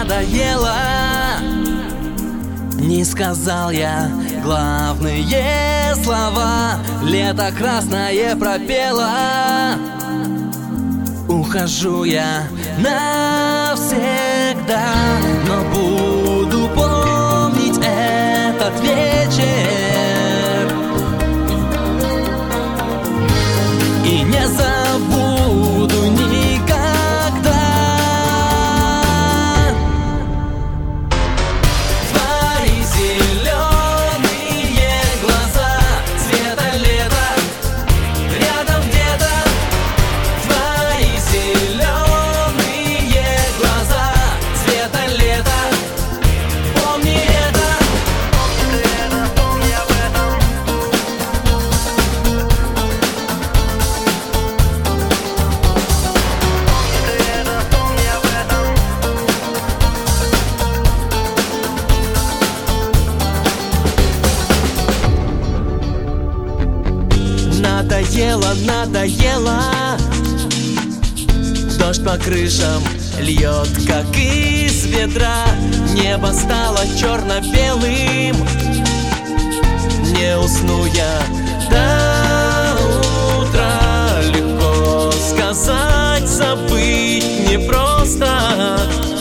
надоело. Не сказал я главные слова. Лето красное пропело. Ухожу я навсегда, но буду помнить этот вечер и не забуду никогда. Твои зеленые глаза цвета лета рядом где-то. Твои зеленые глаза цвета лета. Помни это, помни об этом. Помни об этом. Надоело, надоело. Дождь по крышам льет, как из ведра. Небо стало черно-белым. Не усну я до утра. Легко сказать, забыть непросто.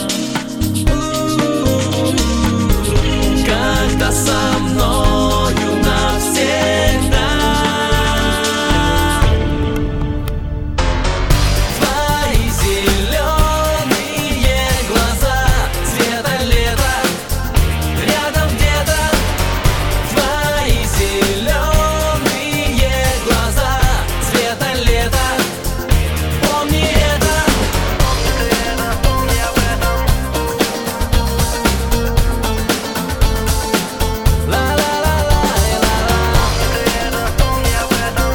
Когда со мною навсегда. Твои зеленые глаза цвета лета рядом где-то. Твои зеленые глаза цвета лета. Помни это, помни об этом. Ла-ла-ла-ла-ла-ла. Помни об этом.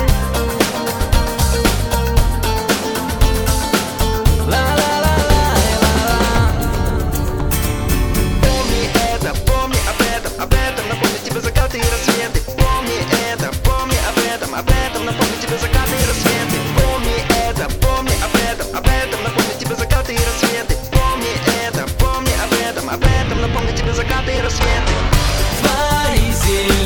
Помни это, помни об этом напомнит тебе закаты и рассветы. Помни это, помни об этом напомнит тебе закаты и рассветы. Помни это, помни об этом напомнит тебе закаты и рассветы. Помни это, помни об этом напомнит тебе закаты и рассветы. Твои зеленые